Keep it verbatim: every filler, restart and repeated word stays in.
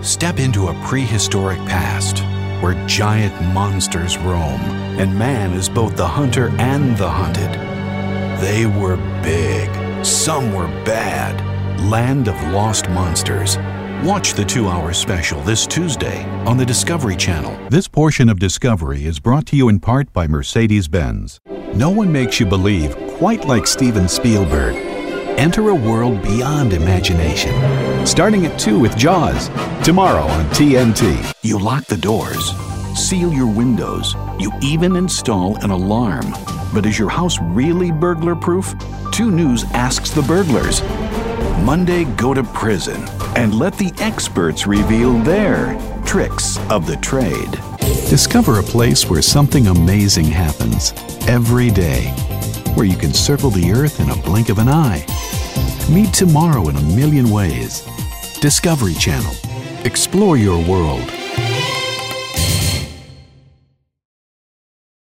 Step into a prehistoric past where giant monsters roam and man is both the hunter and the hunted. They were big. Some were bad. Land of Lost Monsters. Watch the two-hour special this Tuesday on the Discovery Channel. This portion of Discovery is brought to you in part by Mercedes-Benz. No one makes you believe quite like Steven Spielberg. Enter a world beyond imagination. Starting at two with Jaws. Tomorrow on T N T. You lock the doors, seal your windows, you even install an alarm. But is your house really burglar-proof? two News asks the burglars. Monday, go to prison and let the experts reveal their tricks of the trade. Discover a place where something amazing happens every day, where you can circle the earth in a blink of an eye. Meet tomorrow in a million ways. Discovery Channel. Explore your world.